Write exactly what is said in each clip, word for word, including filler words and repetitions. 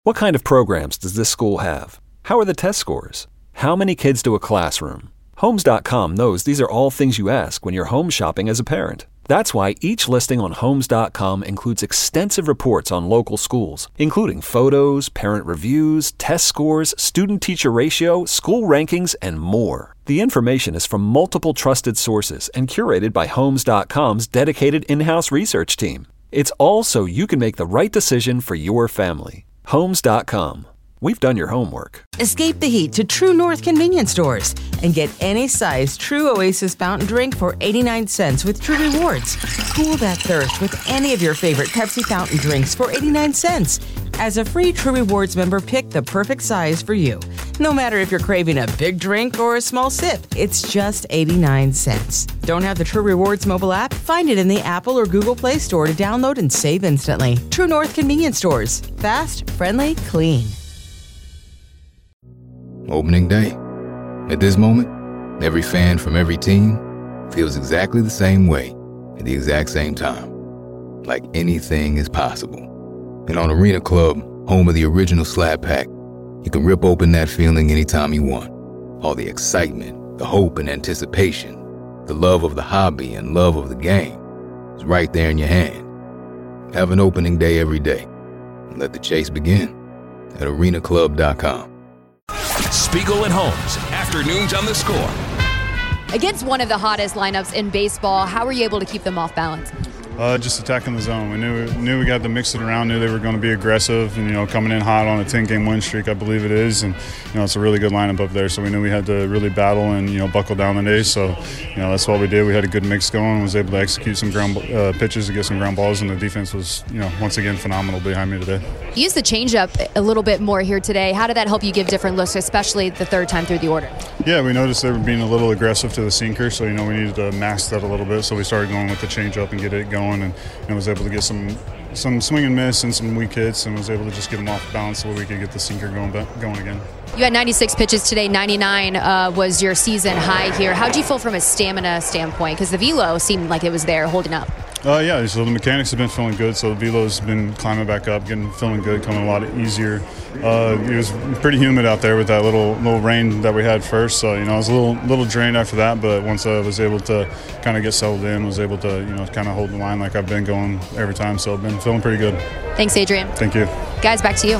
What kind of programs does this school have? How are the test scores? How many kids do a classroom? Homes dot com knows these are all things you ask when you're home shopping as a parent. That's why each listing on Homes dot com includes extensive reports on local schools, including photos, parent reviews, test scores, student-teacher ratio, school rankings, and more. The information is from multiple trusted sources and curated by Homes dot com's dedicated in-house research team. It's all so you can make the right decision for your family. Homes dot com. We've done your homework. Escape the heat to True North convenience stores and get any size True Oasis fountain drink for eighty-nine cents with True Rewards. Cool that thirst with any of your favorite Pepsi fountain drinks for eighty-nine cents. As a free True Rewards member, pick the perfect size for you. No matter if you're craving a big drink or a small sip, it's just eighty-nine cents. Don't have the True Rewards mobile app? Find it in the Apple or Google Play Store to download and save instantly. True North convenience stores. Fast, friendly, clean. Opening day. At this moment, every fan from every team feels exactly the same way at the exact same time. Like anything is possible. And on Arena Club, home of the original Slab Pack, you can rip open that feeling anytime you want. All the excitement, the hope and anticipation, the love of the hobby and love of the game is right there in your hand. Have an opening day every day. And let the chase begin at arena club dot com. Spiegel and Holmes, afternoons on the Score. Against one of the hottest lineups in baseball, how were you able to keep them off balance? Uh, just attacking the zone. We knew knew we got to mix it around. Knew they were going to be aggressive, and you know, coming in hot on a ten-game win streak, I believe it is, and you know, it's a really good lineup up there. So we knew we had to really battle and you know, buckle down the day. So you know, that's what we did. We had a good mix going. Was able to execute some ground uh, pitches to get some ground balls, and the defense was you know, once again phenomenal behind me today. You used the changeup a little bit more here today. How did that help you give different looks, especially the third time through the order? Yeah, we noticed they were being a little aggressive to the sinker, so you know, we needed to mask that a little bit. So we started going with the changeup and get it going, and you know, was able to get some some swing and miss and some weak hits, and was able to just get them off balance so we could get the sinker going going again. You had ninety-six pitches today. ninety-nine uh, was your season high here. How did you feel from a stamina standpoint? Because the velo seemed like it was there holding up. Uh, yeah, so the mechanics have been feeling good. So the velo's been climbing back up, getting feeling good, coming a lot easier. Uh, it was pretty humid out there with that little little rain that we had first. So you know, I was a little little drained after that. But once I was able to kind of get settled in, was able to you know kind of hold the line like I've been going every time. So I've been feeling pretty good. Thanks, Adrian. Thank you, guys. Back to you.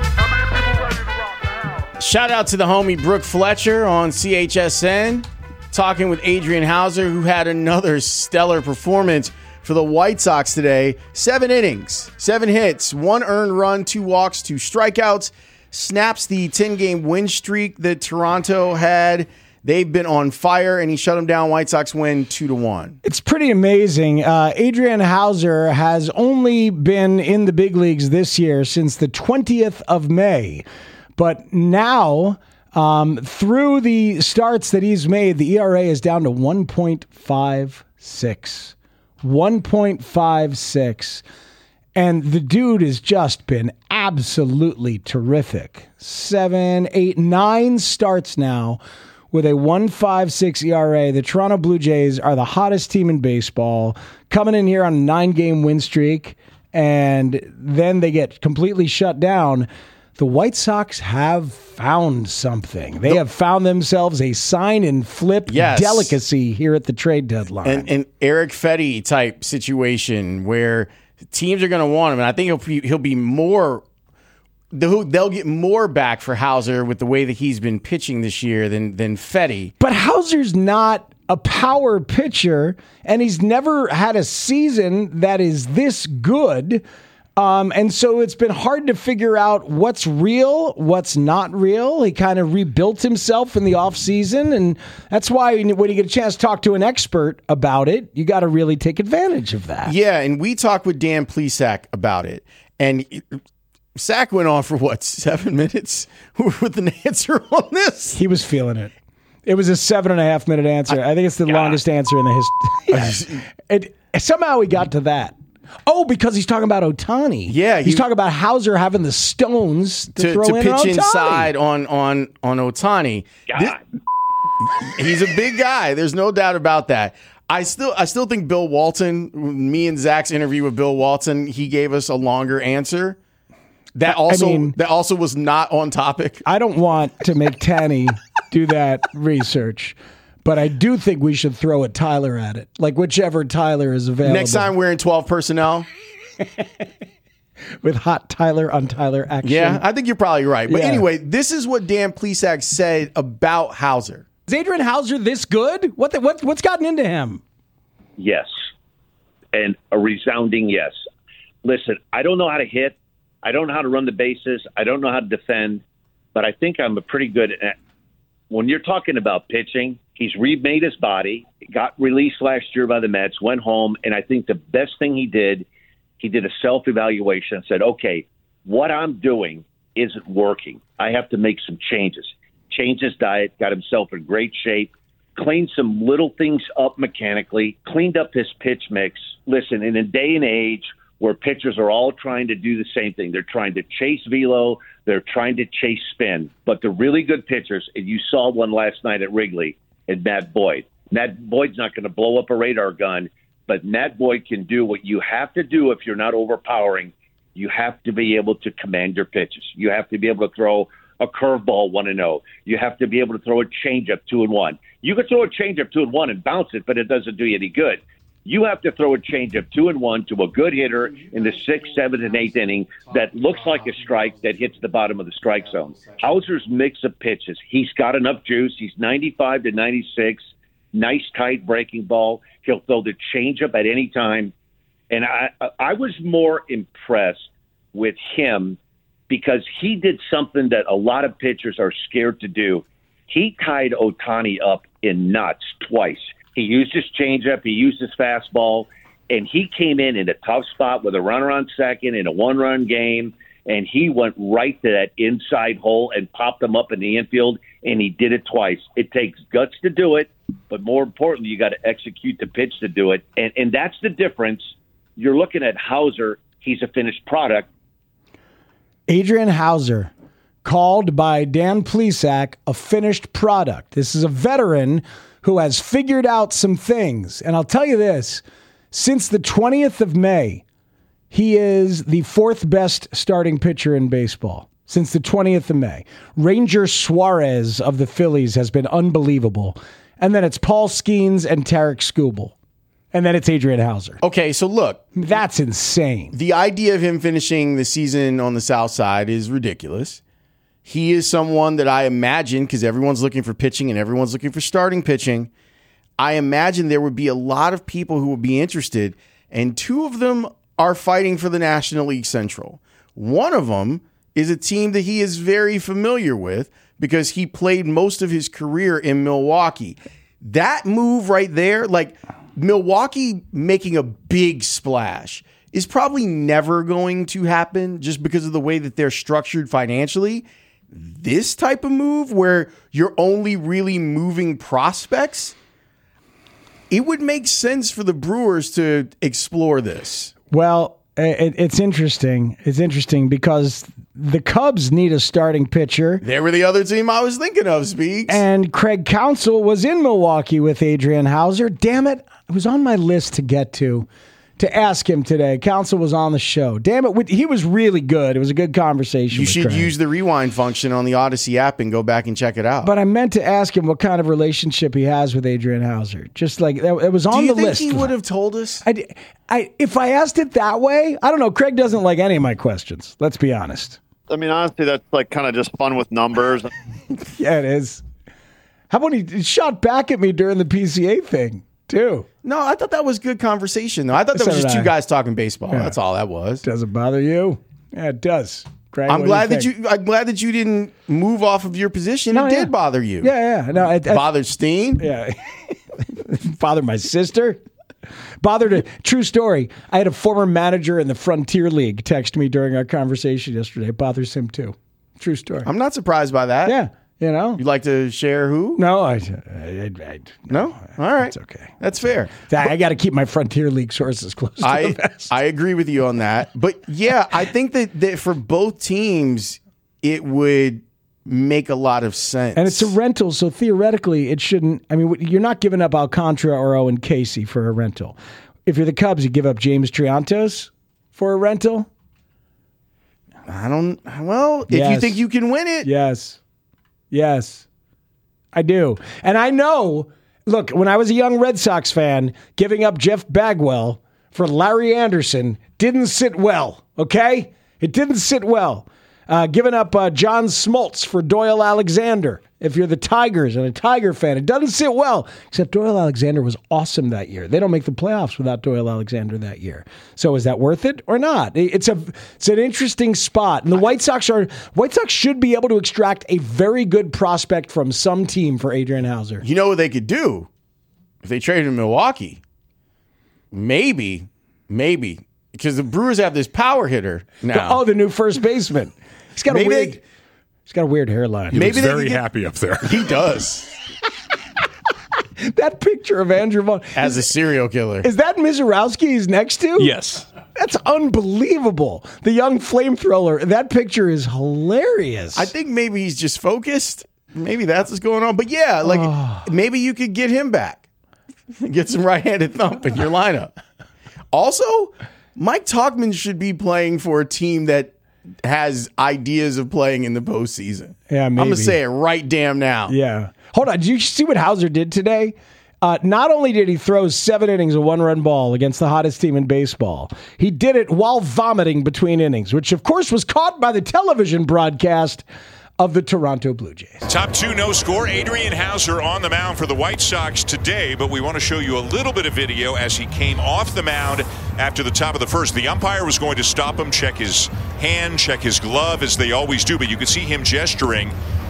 Shout out to the homie Brooke Fletcher on C H S N, talking with Adrian Hauser, who had another stellar performance for the White Sox today. Seven innings, seven hits, one earned run, two walks, two strikeouts. Snaps the ten-game win streak that Toronto had. They've been on fire, and he shut them down. White Sox win two to one. It's pretty amazing. Uh, Adrian Hauser has only been in the big leagues this year since the twentieth of May. But now, um, through the starts that he's made, the E R A is down to one point five six. one point five six. And the dude has just been absolutely terrific. Seven, eight, nine starts now with a one point five six E R A. The Toronto Blue Jays are the hottest team in baseball, coming in here on a nine-game win streak, and then they get completely shut down. The White Sox have found something. They have found themselves a sign and flip yes. delicacy here at the trade deadline. An, an Eric Fetty type situation where teams are going to want him, and I think he'll be, he'll be more. They'll, they'll get more back for Hauser with the way that he's been pitching this year than than Fetty. But Hauser's not a power pitcher, and he's never had a season that is this good. Um, and so it's been hard to figure out what's real, what's not real. He kind of rebuilt himself in the offseason, and that's why when you get a chance to talk to an expert about it, you got to really take advantage of that. Yeah, and we talked with Dan Plesac about it, and Sack went on for, what, seven minutes with an answer on this? He was feeling it. It was a seven and a half minute answer. I, I think it's the God. longest answer in the history. Yeah. it, somehow he got to that. Oh, because he's talking about Ohtani. Yeah, he, he's talking about Hauser having the stones to, to, throw to in pitch on inside on on on Ohtani. This, he's a big guy. There's no doubt about that. I still I still think Bill Walton. Me and Zach's interview with Bill Walton, he gave us a longer answer. That also I mean, that also was not on topic. I don't want to make Tanny do that research, but I do think we should throw a Tyler at it. Like whichever Tyler is available. Next time we're in twelve personnel. With hot Tyler on Tyler action. Yeah, I think you're probably right. But Yeah. anyway, this is what Dan Plesac said about Hauser. Is Adrian Hauser this good? What the, what what's gotten into him? Yes. And a resounding yes. Listen, I don't know how to hit. I don't know how to run the bases. I don't know how to defend. But I think I'm a pretty good at when you're talking about pitching, he's remade his body, got released last year by the Mets, went home, and I think the best thing he did, he did a self-evaluation and said, okay, what I'm doing isn't working. I have to make some changes. Changed his diet, got himself in great shape, cleaned some little things up mechanically, cleaned up his pitch mix. Listen, in a day and age where pitchers are all trying to do the same thing, they're trying to chase velo, they're trying to chase spin. But the really good pitchers, and you saw one last night at Wrigley, and Matt Boyd. Matt Boyd's not going to blow up a radar gun, but Matt Boyd can do what you have to do if you're not overpowering. You have to be able to command your pitches. You have to be able to throw a curveball one and oh. You have to be able to throw a changeup two and one. You can throw a changeup two and one and bounce it, but it doesn't do you any good. You have to throw a changeup two and one to a good hitter in the sixth, seventh, and eighth inning that looks like a strike that hits the bottom of the strike zone. Hauser's mix of pitches, he's got enough juice. He's ninety-five to ninety-six, nice tight breaking ball. He'll throw the changeup at any time. And I, I was more impressed with him because he did something that a lot of pitchers are scared to do. He tied Ohtani up in knots twice. He used his changeup, he used his fastball, and he came in in a tough spot with a runner on second in a one-run game, and he went right to that inside hole and popped them up in the infield, and he did it twice. It takes guts to do it, but more importantly, you got to execute the pitch to do it, and, and that's the difference. You're looking at Hauser, he's a finished product. Adrian Hauser, called by Dan Plesac a finished product. This is a veteran who has figured out some things. And I'll tell you this, since the twentieth of May, he is the fourth best starting pitcher in baseball. Since the twentieth of May. Ranger Suarez of the Phillies has been unbelievable. And then it's Paul Skeens and Tarek Skubal. And then it's Adrian Hauser. Okay, so look. That's insane. The idea of him finishing the season on the South Side is ridiculous. He is someone that I imagine, because everyone's looking for pitching and everyone's looking for starting pitching, I imagine there would be a lot of people who would be interested, and two of them are fighting for the National League Central. One of them is a team that he is very familiar with because he played most of his career in Milwaukee. That move right there, like Milwaukee making a big splash, is probably never going to happen just because of the way that they're structured financially. This type of move where you're only really moving prospects, it would make sense for the Brewers to explore this. Well, it, it's interesting. It's interesting because the Cubs need a starting pitcher. They were the other team I was thinking of, Speaks. And Craig Counsell was in Milwaukee with Adrian Hauser. Damn it. It was on my list to get to. To ask him today. Counsell was on the show. Damn it, he was really good. It was a good conversation. You with should Craig. use the rewind function on the Odyssey app and go back and check it out. But I meant to ask him what kind of relationship he has with Adrian Hauser. Just like it was on the list. the Do you list. think he would have told us? I, I, if I asked it that way, I don't know. Craig doesn't like any of my questions. Let's be honest. I mean, honestly, that's like kind of just fun with numbers. Yeah, it is. How about he, he shot back at me during the P C A thing? Too. No, I thought that was good conversation, though. I thought that So was just did two I. guys talking baseball. Yeah. That's all that was. Does it bother you? Yeah, it does. Craig, I'm what glad do that think? you. I'm glad that you didn't move off of your position. No, it yeah. did bother you. Yeah, yeah. No, it, it Bothered Steen. Yeah. Bothered my sister. Bothered a true story. I had a former manager in the Frontier League text me during our conversation yesterday. It bothers him too. True story. I'm not surprised by that. Yeah. You know? You'd like to share who? No, I, I, I, I No? All right. It's okay. That's fair. I, I got to keep my Frontier League sources close to I the vest. I agree with you on that. But yeah, I think that, that for both teams, it would make a lot of sense. And it's a rental, so theoretically, it shouldn't. I mean, you're not giving up Alcantara or Owen Casey for a rental. If you're the Cubs, you give up James Triantos for a rental. I don't. Well, if you Yes. think you can win it, Yes. Yes. I do. And I know, look, when I was a young Red Sox fan, giving up Jeff Bagwell for Larry Anderson didn't sit well, okay? It didn't sit well. Uh, giving up uh, John Smoltz for Doyle Alexander. If you're the Tigers and a Tiger fan, it doesn't sit well. Except Doyle Alexander was awesome that year. They don't make the playoffs without Doyle Alexander that year. So is that worth it or not? It's a it's an interesting spot. And the White Sox are White Sox should be able to extract a very good prospect from some team for Adrian Hauser. you know what they could do if they traded in Milwaukee? Maybe, maybe because the Brewers have this power hitter now. Oh, the new first baseman. He's got a Maybe weird. they- He's got a weird hairline. He Maybe looks they very could get- happy up there. He does. That picture of Andrew Vaughn As a serial killer. Is that Mizorowski he's next to? Yes. That's unbelievable. The young flamethrower. That picture is hilarious. I think maybe he's just focused. Maybe that's what's going on. But yeah, like Oh. maybe you could get him back. Get some right-handed thump in your lineup. Also, Mike Tauchman should be playing for a team that has ideas of playing in the postseason. Yeah, I'm maybe. going to say it right damn now. Yeah. Hold on. Did you see what Hauser did today? Uh, not only did he throw seven innings of one-run ball against the hottest team in baseball, he did it while vomiting between innings, which, of course, was caught by the television broadcast of the Toronto Blue Jays. Top two, no score. Adrian Hauser on the mound for the White Sox today, but we want to show you a little bit of video as he came off the mound after the top of the first. The umpire was going to stop him, check his hand, check his glove, as they always do, but you could see him gesturing.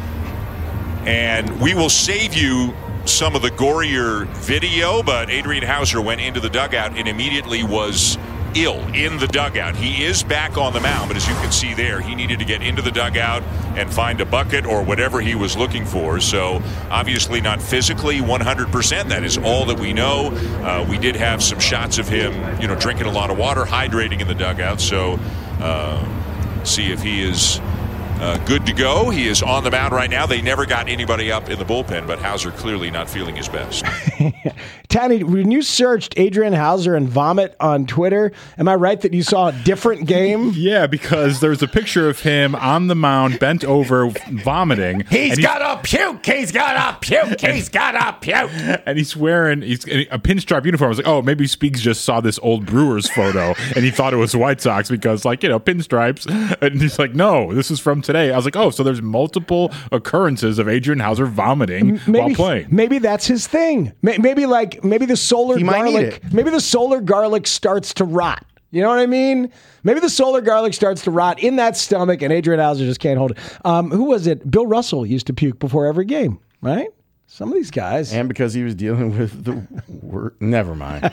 And we will save you some of the gorier video, but Adrian Hauser went into the dugout and immediately was ill in the dugout. He is back on the mound, but as you can see there, he needed to get into the dugout and find a bucket or whatever he was looking for. So obviously not physically one hundred percent. That is all that we know. Uh, we did have some shots of him, you know, drinking a lot of water, hydrating in the dugout. So uh, see if he is Uh, good to go. He is on the mound right now. They never got anybody up in the bullpen, but Hauser clearly not feeling his best. Tanny, when you searched Adrian Hauser and vomit on Twitter, am I right that you saw a different game? Yeah, because there's a picture of him on the mound, bent over, vomiting. He's and got a puke. He's got a puke. He's got a puke. And he's wearing he's a pinstripe uniform. I was like, oh, maybe Speaks just saw this old Brewers photo and he thought it was White Sox because, like, you know, pinstripes. And he's like, no, this is from today. I was like, oh, so there's multiple occurrences of Adrian Hauser vomiting Maybe, while playing. Maybe that's his thing. May- Maybe like maybe the solar He might need garlic. it. Maybe the solar garlic starts to rot. You know what I mean? Maybe the solar garlic starts to rot in that stomach, and Adrian Hauser just can't hold it. Um, who was it? Bill Russell used to puke before every game, right? Some of these guys. And because he was dealing with the word. Never mind.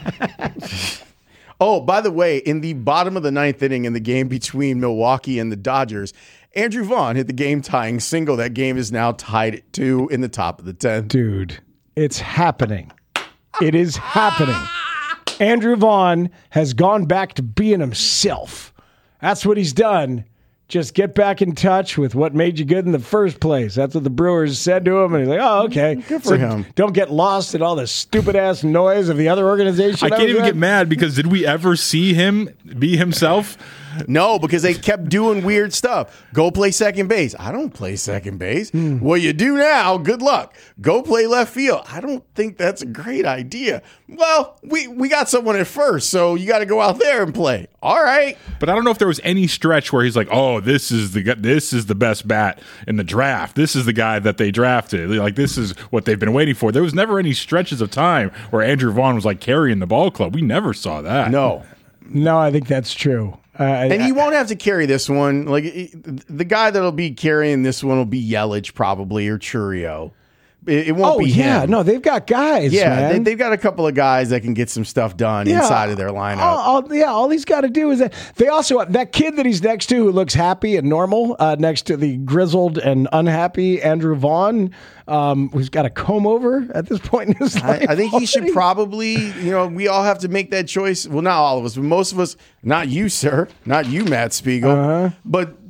Oh, by the way, in the bottom of the ninth inning in the game between Milwaukee and the Dodgers, Andrew Vaughn hit the game-tying single. That game is now tied at two in the top of the tenth. Dude, it's happening. It is happening. Andrew Vaughn has gone back to being himself. That's what he's done. Just get back in touch with what made you good in the first place. That's what the Brewers said to him. And he's like, oh, okay. Good for him. Don't get lost in all the stupid-ass noise of the other organization. I can't even get mad because did we ever see him be himself? No, because they kept doing weird stuff. Go play second base. I don't play second base. Hmm. Well, you do now. Good luck. Go play left field. I don't think that's a great idea. Well, we, we got someone at first, so you got to go out there and play. All right. But I don't know if there was any stretch where he's like, "Oh, this is the gu- this is the best bat in the draft. This is the guy that they drafted. Like this is what they've been waiting for." There was never any stretches of time where Andrew Vaughn was like carrying the ball club. We never saw that. No. No, I think that's true. Uh, And he won't have to carry this one. Like it- the guy that'll be carrying this one will be Yelich probably or Churio. It, it won't oh, be yeah. him. No, they've got guys, Yeah, man. they, they've got a couple of guys that can get some stuff done Yeah. inside of their lineup. All, all- yeah, all he's got to do is that. They also that kid that he's next to who looks happy and normal, uh, next to the grizzled and unhappy Andrew Vaughn, um, who's got a comb over at this point in his I, life. I think he should already. probably, you know, we all have to make that choice. Well, not all of us, but most of us, not you, sir, not you, Matt Spiegel, Uh-huh. but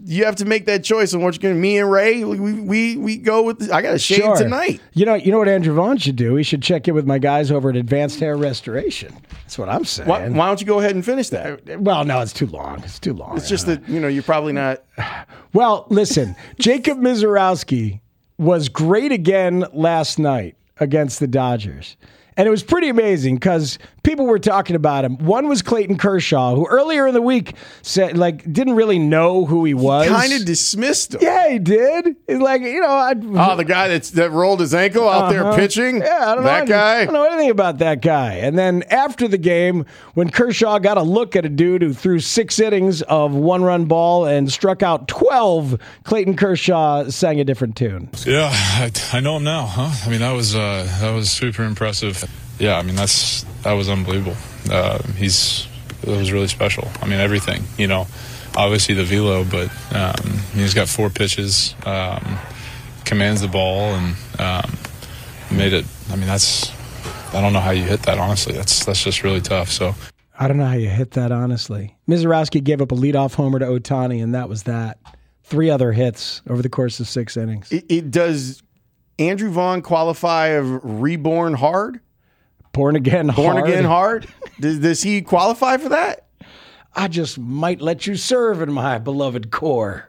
you have to make that choice on what you're going to. Me and Ray, we we we go with. The, I got a shade Sure. tonight. You know, you know what Andrew Vaughn should do? He should check in with my guys over at Advanced Hair Restoration. That's what I'm saying. Why, why don't you go ahead and finish that? Well, no, it's too long. It's too long. It's just that, you know, you're probably not. Well, listen, Jacob Mizorowski was great again last night against the Dodgers. And it was pretty amazing because people were talking about him. One was Clayton Kershaw, who earlier in the week said, like, didn't really know who he was. Kind of dismissed him. Yeah, he did. He's like, you know, I oh, the guy that's that rolled his ankle out uh-huh. there pitching. Yeah, I don't that know. guy. I don't know anything about that guy. And then after the game, when Kershaw got a look at a dude who threw six innings of one-run ball and struck out twelve, Clayton Kershaw sang a different tune. Yeah, I, I know him now, huh? I mean, that was uh, that was super impressive. Yeah, I mean, that's that was unbelievable. Uh, he's it was really special. I mean, everything, you know, obviously the velo, but um, he's got four pitches, um, commands the ball, and um, made it. I mean, that's I don't know how you hit that. Honestly, that's that's just really tough. So I don't know how you hit that. Honestly, Mizorowski gave up a leadoff homer to Ohtani, and that was that. Three other hits over the course of six innings. It, it does. Andrew Vaughn qualify of reborn hard? Born again Born hard. again hard? does, does he qualify for that? I just might let you serve in my beloved core.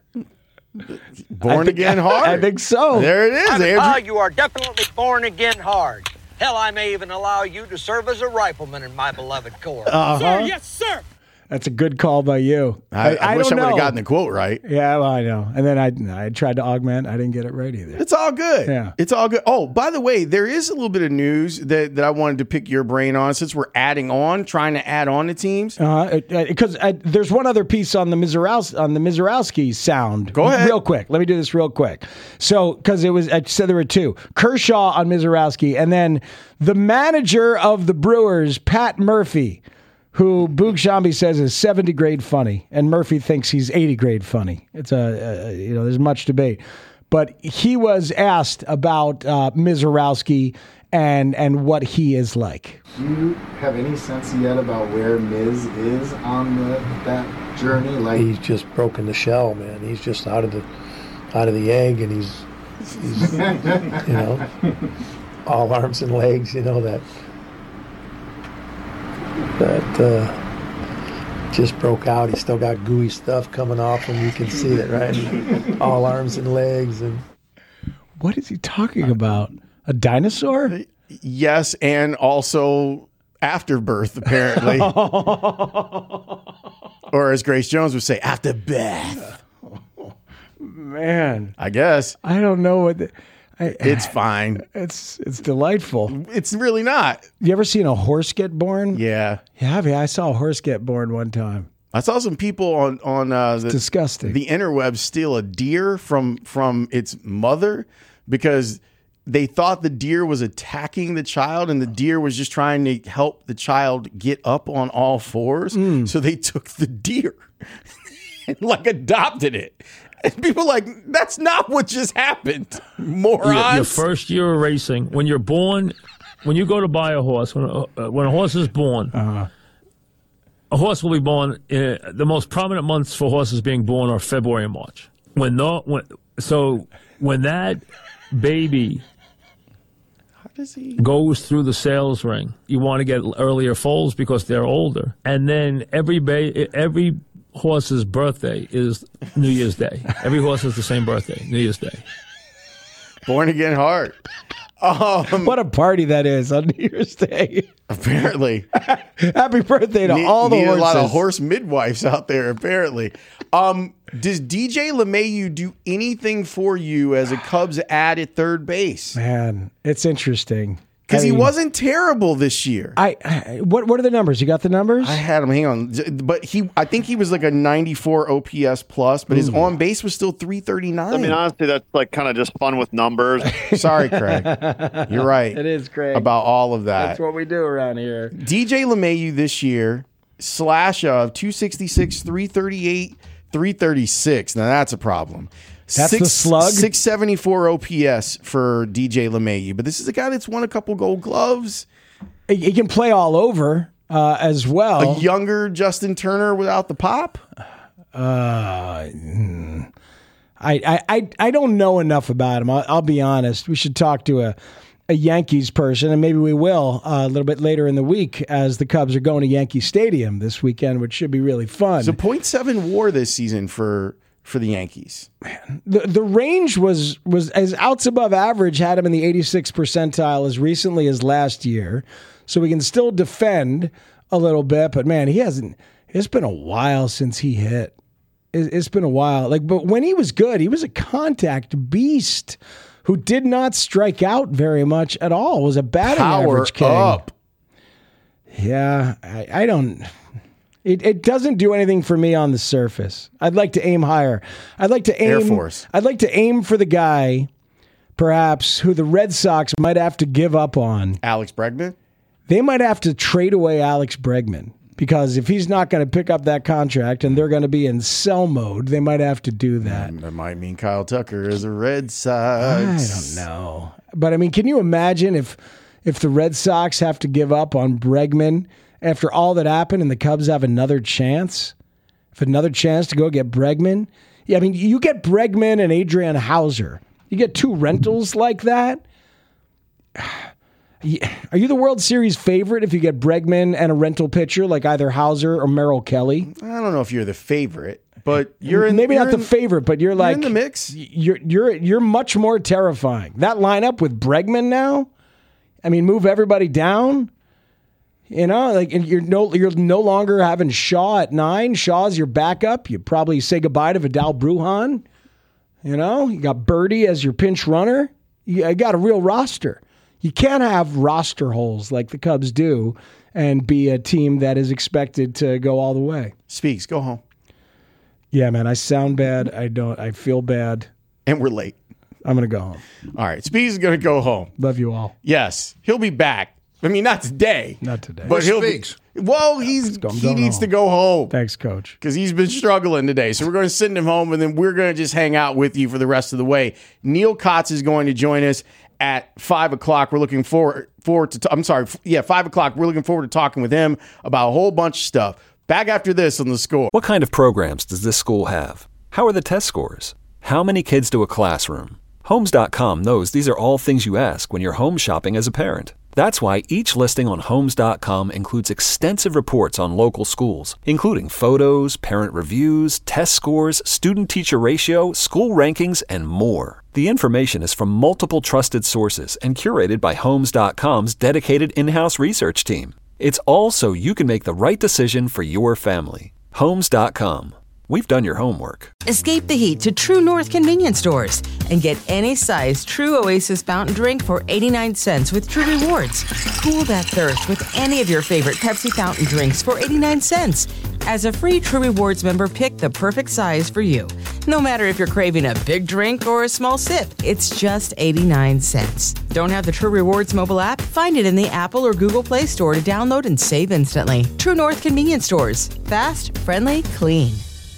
Born think, again hard? I think so. There it is, Andrew. Ah, you are definitely born again hard. Hell, I may even allow you to serve as a rifleman in my beloved corps. Uh-huh. Sir, yes, sir. That's a good call by you. I, I, I, I wish I would have gotten the the quote right. Yeah, well, I know. And then I I tried to augment. I didn't get it right either. It's all good. Yeah. It's all good. Oh, by the way, there is a little bit of news that, that I wanted to pick your brain on since we're adding on, trying to add on to teams. Because uh, uh, there's one other piece on the Mizorowski, on the Mizorowski sound. Go ahead. Real quick. Let me do this real quick. So, because it was, I said there were two. Kershaw on Mizorowski, and then the manager of the Brewers, Pat Murphy, who Boog Shambi says is seventy grade funny, and Murphy thinks he's eighty grade funny. It's a, a you know, there's much debate, but he was asked about uh, Mizorowski and and what he is like. Do you have any sense yet about where Miz is on the, that journey? Like he's just broken the shell, man. He's just out of the out of the egg, and he's he's you know all arms and legs. You know that. That uh, just broke out. He's still got gooey stuff coming off him. You can see it, right? All arms and legs. And what is he talking about? A dinosaur? Yes, and also afterbirth, apparently. Or as Grace Jones would say, after birth. Man, I guess. I don't know what. The, I, it's fine. It's it's delightful. It's really not. You ever seen a horse get born? Yeah. Yeah, yeah. I saw a horse get born one time. I saw some people on on uh, the, disgusting. the interwebs steal a deer from from its mother because they thought the deer was attacking the child, and the deer was just trying to help the child get up on all fours. Mm. So they took the deer and like adopted it. And people are like, that's not what just happened, morons. Your, your first year of racing, when you're born, when you go to buy a horse, when a, uh, when a horse is born, uh-huh. a horse will be born. In, the most prominent months for horses being born are February and March. When the, when so when that baby How does he? goes through the sales ring, you want to get earlier foals because they're older, and then every ba- every horse's birthday is New Year's Day. Every horse has the same birthday, New Year's Day. Born again hard. Um, what a party that is on New Year's Day. Apparently. Happy birthday to need, all the need horses. a lot of horse midwives out there, apparently. Um, does D J LeMahieu do anything for you as a Cubs ad at third base? Man, it's interesting. Because he mean, wasn't terrible this year. I, I what what are the numbers? You got the numbers? I had him. Hang on, but he I think he was like a ninety-four O P S plus, but his Ooh. on base was still three thirty-nine. I mean, honestly, that's like kind of just fun with numbers. Sorry, Craig. You're right. It is, Craig. About all of that. That's what we do around here. D J LeMahieu this year slash of two sixty-six, three thirty-eight, three thirty-six. Now that's a problem. That's Six, the slug? six seventy-four O P S for D J LeMahieu. But this is a guy that's won a couple gold gloves. He, he can play all over uh, as well. A younger Justin Turner without the pop? Uh, mm, I, I, I don't know enough about him. I'll, I'll be honest. We should talk to a, a Yankees person, and maybe we will uh, a little bit later in the week as the Cubs are going to Yankee Stadium this weekend, which should be really fun. It's a point seven WAR this season for for the Yankees. Man, the the range was was as outs above average, had him in the eighty-sixth percentile as recently as last year, so we can still defend a little bit. But man, he hasn't. It's been a while since he hit. It's been a while. Like, but when he was good, he was a contact beast who did not strike out very much at all. Was a batting Power average king. Up. Yeah, I, I don't. It it doesn't do anything for me on the surface. I'd like to aim higher. I'd like to aim. Air Force. I'd like to aim for the guy, perhaps, who the Red Sox might have to give up on. Alex Bregman? They might have to trade away Alex Bregman. Because if he's not going to pick up that contract and they're going to be in sell mode, they might have to do that. That might mean Kyle Tucker is a Red Sox. I don't know. But, I mean, can you imagine if if the Red Sox have to give up on Bregman after all that happened and the Cubs have another chance? If another chance to go get Bregman? Yeah, I mean, you get Bregman and Adrian Hauser. You get two rentals like that? Are you the World Series favorite if you get Bregman and a rental pitcher like either Hauser or Merrill Kelly? I don't know if you're the favorite, but you're in, maybe you're not in, the favorite, but you're, you're like in the mix. You're you're you're much more terrifying. That lineup with Bregman now. I mean, move everybody down. You know, like you're no you're no longer having Shaw at nine. Shaw's your backup. You probably say goodbye to Vidal Brujan. You know, you got Birdie as your pinch runner. You got a real roster. You can't have roster holes like the Cubs do and be a team that is expected to go all the way. Speaks, go home. Yeah, man, I sound bad. I don't. I feel bad. And we're late. I'm going to go home. All right, Speaks is going to go home. Love you all. Yes, he'll be back. I mean, not today. Not today. But he'll Speaks. Be, well, he's he needs home. to go home. Thanks, Coach. Because he's been struggling today. So we're going to send him home, and then we're going to just hang out with you for the rest of the way. Neil Kotz is going to join us at five o'clock. We're looking forward, forward to, t- I'm sorry, yeah, five o'clock. We're looking forward to talking with him about a whole bunch of stuff. Back after this on The Score. What kind of programs does this school have? How are the test scores? How many kids do a classroom? Homes dot com knows these are all things you ask when you're home shopping as a parent. That's why each listing on Homes dot com includes extensive reports on local schools, including photos, parent reviews, test scores, student-teacher ratio, school rankings, and more. The information is from multiple trusted sources and curated by Homes dot com's dedicated in-house research team. It's all so you can make the right decision for your family. Homes dot com. We've done your homework. Escape the heat to True North convenience stores and get any size True Oasis fountain drink for eighty-nine cents with True Rewards. Cool that thirst with any of your favorite Pepsi fountain drinks for eighty-nine cents. As a free True Rewards member, pick the perfect size for you. No matter if you're craving a big drink or a small sip, it's just eighty-nine cents. Don't have the True Rewards mobile app? Find it in the Apple or Google Play Store to download and save instantly. True North convenience stores. Fast, friendly, clean.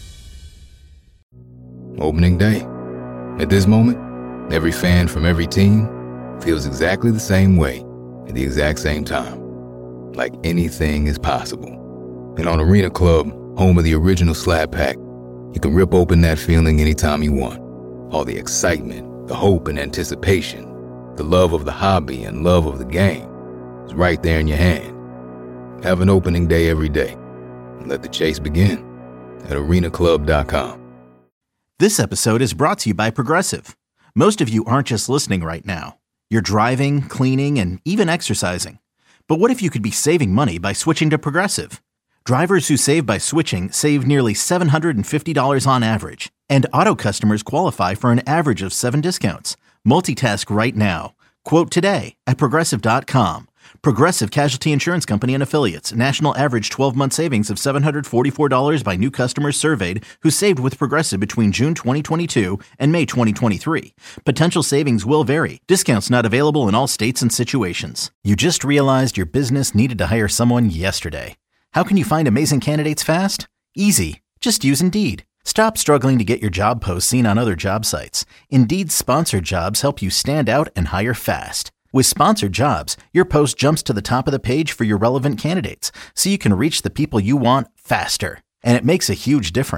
Opening day. At this moment, every fan from every team feels exactly the same way at the exact same time. Like anything is possible. And on Arena Club, home of the original Slab Pack, you can rip open that feeling anytime you want. All the excitement, the hope and anticipation, the love of the hobby and love of the game is right there in your hand. Have an opening day every day. And let the chase begin at arena club dot com. This episode is brought to you by Progressive. Most of you aren't just listening right now. You're driving, cleaning, and even exercising. But what if you could be saving money by switching to Progressive? Drivers who save by switching save nearly seven hundred fifty dollars on average. And auto customers qualify for an average of seven discounts. Multitask right now. Quote today at progressive dot com. Progressive Casualty Insurance Company and Affiliates. National average twelve-month savings of seven hundred forty-four dollars by new customers surveyed who saved with Progressive between June twenty twenty-two and May twenty twenty-three. Potential savings will vary. Discounts not available in all states and situations. You just realized your business needed to hire someone yesterday. How can you find amazing candidates fast? Easy. Just use Indeed. Stop struggling to get your job posts seen on other job sites. Indeed's sponsored jobs help you stand out and hire fast. With sponsored jobs, your post jumps to the top of the page for your relevant candidates, so you can reach the people you want faster. And it makes a huge difference.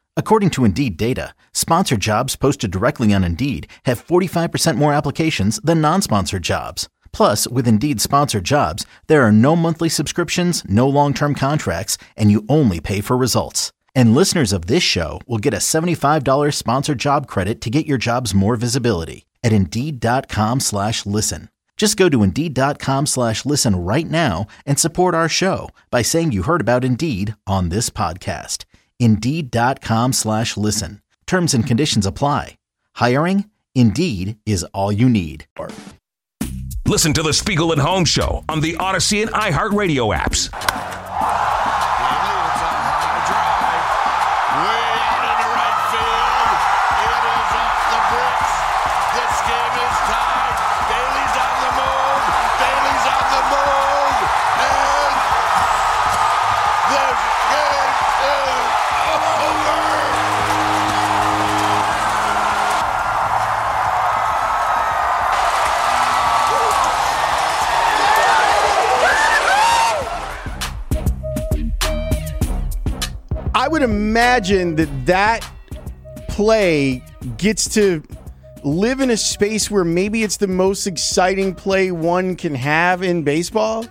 According to Indeed data, sponsored jobs posted directly on Indeed have forty-five percent more applications than non-sponsored jobs. Plus, with Indeed sponsored jobs, there are no monthly subscriptions, no long-term contracts, and you only pay for results. And listeners of this show will get a seventy-five dollars sponsored job credit to get your jobs more visibility at Indeed.com slash listen. Just go to Indeed.com slash listen right now and support our show by saying you heard about Indeed on this podcast. Indeed.com slash listen. Terms and conditions apply. Hiring? Indeed is all you need. Listen to the Spiegel and Holmes Show on the Odyssey and iHeartRadio apps. I would imagine that that play gets to live in a space where maybe it's the most exciting play one can have in baseball.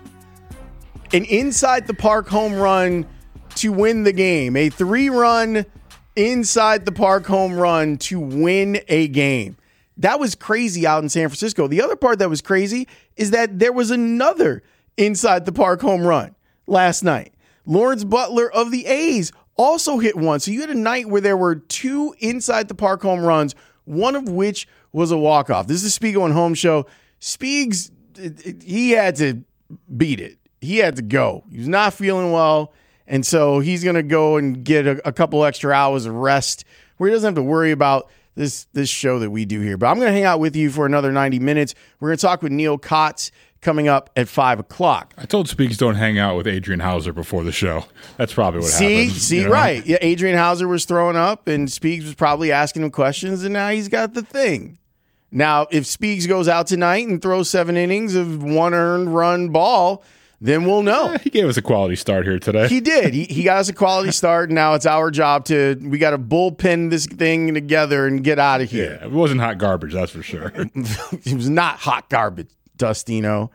An inside the park home run to win the game. A three-run inside the park home run to win a game. That was crazy out in San Francisco. The other part that was crazy is that there was another inside the park home run last night. Lawrence Butler of the A's also hit one. So you had a night where there were two inside the park home runs, one of which was a walk-off. This is the Spiegel and Holmes Show. Spiegs, he had to beat it. He had to go. He was not feeling well, and so he's going to go and get a, a couple extra hours of rest where he doesn't have to worry about this, this show that we do here. But I'm going to hang out with you for another ninety minutes. We're going to talk with Neil Kotz coming up at five o'clock. I told Speaks don't hang out with Adrian Hauser before the show. That's probably what see, happened. See, you know? right. Yeah, Adrian Hauser was throwing up, and Speaks was probably asking him questions, and now he's got the thing. Now, if Speaks goes out tonight and throws seven innings of one earned run ball, then we'll know. Yeah, he gave us a quality start here today. He did. He, he got us a quality start, and now it's our job to, we got to bullpen this thing together and get out of here. Yeah, it wasn't hot garbage, that's for sure. It was not hot garbage, Dustino.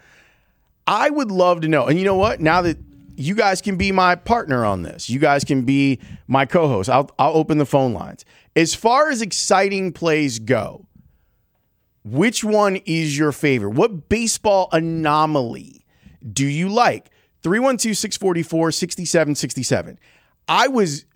I would love to know. And you know what? Now that you guys can be my partner on this, you guys can be my co-host, I'll, I'll open the phone lines. As far as exciting plays go, which one is your favorite? What baseball anomaly do you like? three one two, six four four, six seven six seven. I was,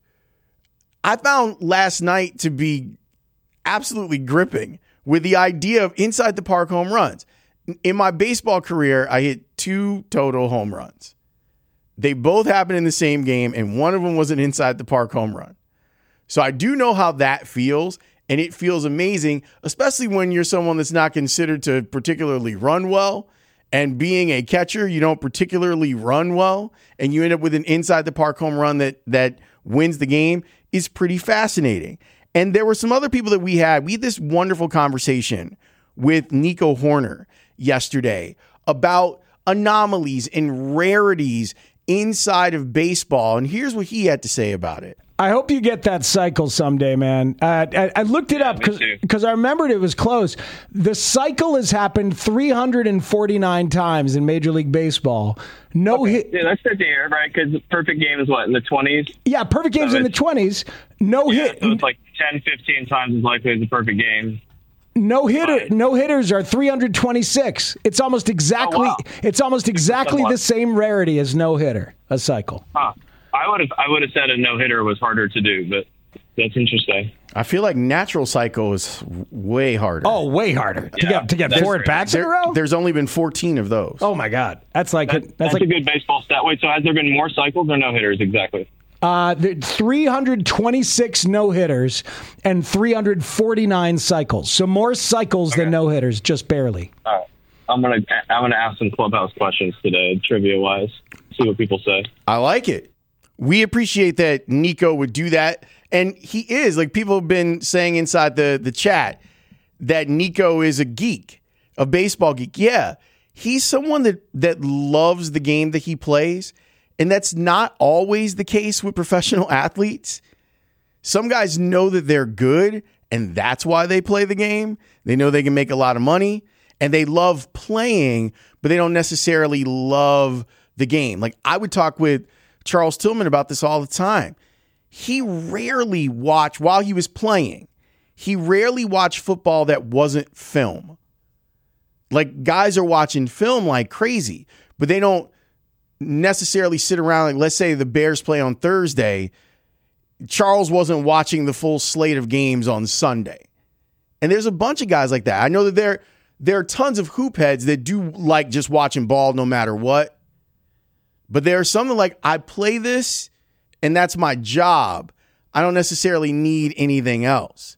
I found last night to be absolutely gripping with the idea of inside the park home runs. In my baseball career, I hit two total home runs. They both happened in the same game, and one of them was an inside the park home run. So I do know how that feels, and it feels amazing, especially when you're someone that's not considered to particularly run well. And being a catcher, you don't particularly run well, and you end up with an inside the park home run that that wins the game is pretty fascinating. And there were some other people that we had. We had this wonderful conversation with Nico Horner yesterday about anomalies and rarities inside of baseball. And here's what he had to say about it. I hope you get that cycle someday, man. Uh, I, I looked it yeah, up because I remembered it was close. The cycle has happened three hundred forty-nine times in Major League Baseball. No okay. hit. Yeah, that's good to hear, right? Because perfect game is what, in the twenties? Yeah, perfect game's so in the twenties. No yeah, hit. So it's like ten, fifteen times as likely as a perfect game. No hitter, no hitters are three hundred twenty-six. It's almost exactly. Oh, wow. It's almost exactly the same rarity as no hitter. A cycle. Huh. I would have. I would have said a no hitter was harder to do, but that's interesting. I feel like natural cycle is way harder. Oh, way harder to yeah, get to get four at bats in a row. There's only been fourteen of those. Oh my God, that's like that, that's, that's like a good baseball stat. Wait, so has there been more cycles or no hitters exactly? Uh, three hundred twenty-six no hitters and three hundred forty-nine cycles. So more cycles okay. than no hitters, just barely. All right. I'm gonna I'm gonna ask some clubhouse questions today, trivia wise. See what people say. I like it. We appreciate that Nico would do that. And he is, like people have been saying inside the, the chat, that Nico is a geek, a baseball geek. Yeah, he's someone that, that loves the game that he plays. And that's not always the case with professional athletes. Some guys know that they're good, and that's why they play the game. They know they can make a lot of money, and they love playing, but they don't necessarily love the game. Like, I would talk with Charles Tillman about this all the time. He rarely watched, while he was playing, he rarely watched football that wasn't film. Like, guys are watching film like crazy, but they don't necessarily sit around. Like, let's say the Bears play on Thursday. Charles wasn't watching the full slate of games on Sunday. And there's a bunch of guys like that. I know that there, there are tons of hoop heads that do like just watching ball no matter what. But there are some that like, I play this and that's my job. I don't necessarily need anything else.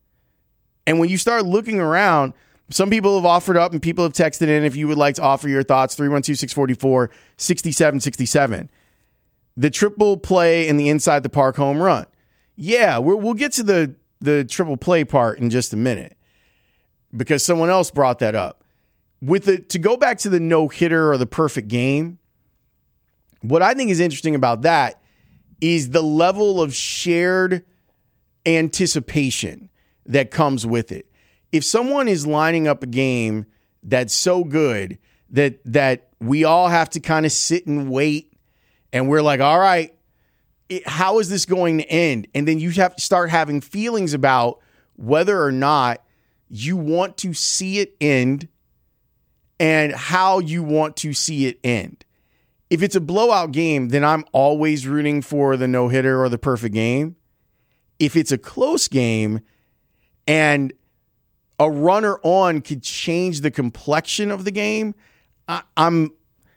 And when you start looking around, some people have offered up and people have texted in if you would like to offer your thoughts, three one two, six four four, six seven six seven. The triple play and the inside the park home run. Yeah, we're, we'll get to the, the triple play part in just a minute because someone else brought that up. With the to go back to the no-hitter or the perfect game, what I think is interesting about that is the level of shared anticipation that comes with it. If someone is lining up a game that's so good that that we all have to kind of sit and wait, and we're like, all right, it, how is this going to end? And then you have to start having feelings about whether or not you want to see it end and how you want to see it end. If it's a blowout game, then I'm always rooting for the no-hitter or the perfect game. If it's a close game and a runner on could change the complexion of the game, I, I'm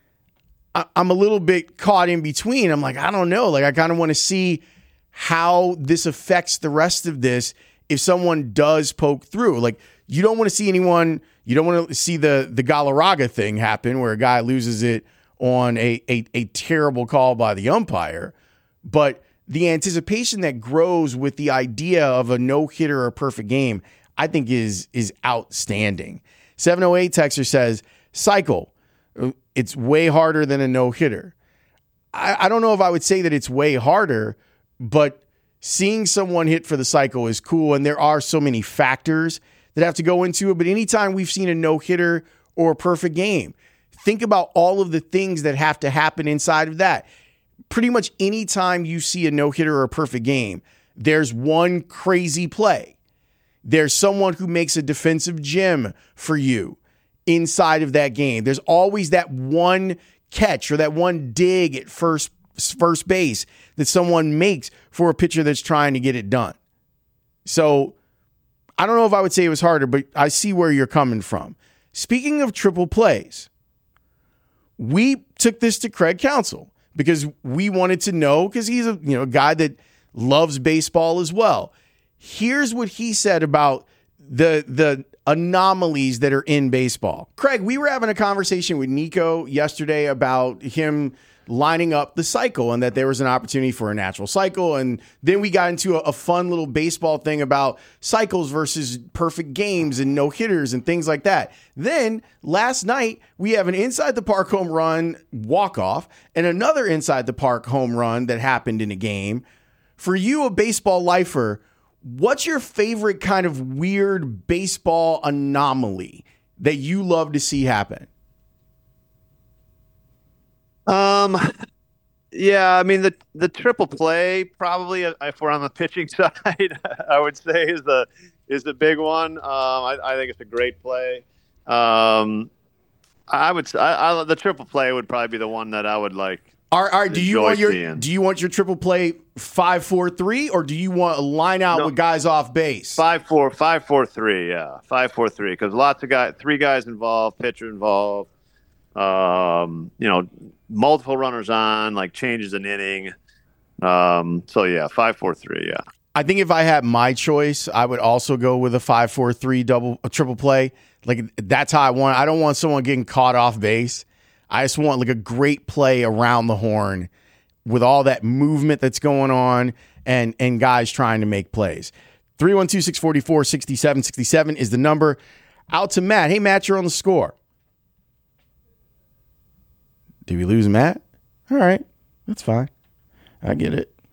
I, I'm a little bit caught in between. I'm like, I don't know. Like, I kind of want to see how this affects the rest of this if someone does poke through. Like, you don't want to see anyone, you don't want to see the the Galarraga thing happen where a guy loses it on a, a, a terrible call by the umpire. But the anticipation that grows with the idea of a no-hitter or a perfect game, I think is is outstanding. seven oh eight texter says, cycle. It's way harder than a no-hitter. I, I don't know if I would say that it's way harder, but seeing someone hit for the cycle is cool, and there are so many factors that have to go into it. But anytime we've seen a no-hitter or a perfect game, think about all of the things that have to happen inside of that. Pretty much any time you see a no-hitter or a perfect game, there's one crazy play. There's someone who makes a defensive gem for you inside of that game. There's always that one catch or that one dig at first first base that someone makes for a pitcher that's trying to get it done. So I don't know if I would say it was harder, but I see where you're coming from. Speaking of triple plays, we took this to Craig Counsell because we wanted to know, because he's a you know a guy that loves baseball as well. Here's what he said about the the anomalies that are in baseball. Craig, we were having a conversation with Nico yesterday about him lining up the cycle and that there was an opportunity for a natural cycle. And then we got into a, a fun little baseball thing about cycles versus perfect games and no-hitters and things like that. Then last night, we have an inside the park home run walk-off and another inside the park home run that happened in a game. For you, a baseball lifer, what's your favorite kind of weird baseball anomaly that you love to see happen? Um, yeah, I mean the the triple play probably, if we're on the pitching side, I would say is the is the big one. Um, I, I think it's a great play. Um, I would I, I the triple play would probably be the one that I would like. All right, all right. Do you want your seeing. do you want your triple play five four three or do you want a line out No. with guys off base? Five four five four three, yeah, five four three. Because lots of guys, three guys involved, pitcher involved. Um, you know, multiple runners on, like changes an inning. Um, so yeah, five four three, yeah. I think if I had my choice, I would also go with a five four three double a triple play. Like that's how I want. I don't want someone getting caught off base. I just want like a great play around the horn with all that movement that's going on and and guys trying to make plays. three one two, six four four, six seven six seven is the number. Out to Matt. Hey, Matt, you're on the score. Did we lose Matt? All right. That's fine. I get it.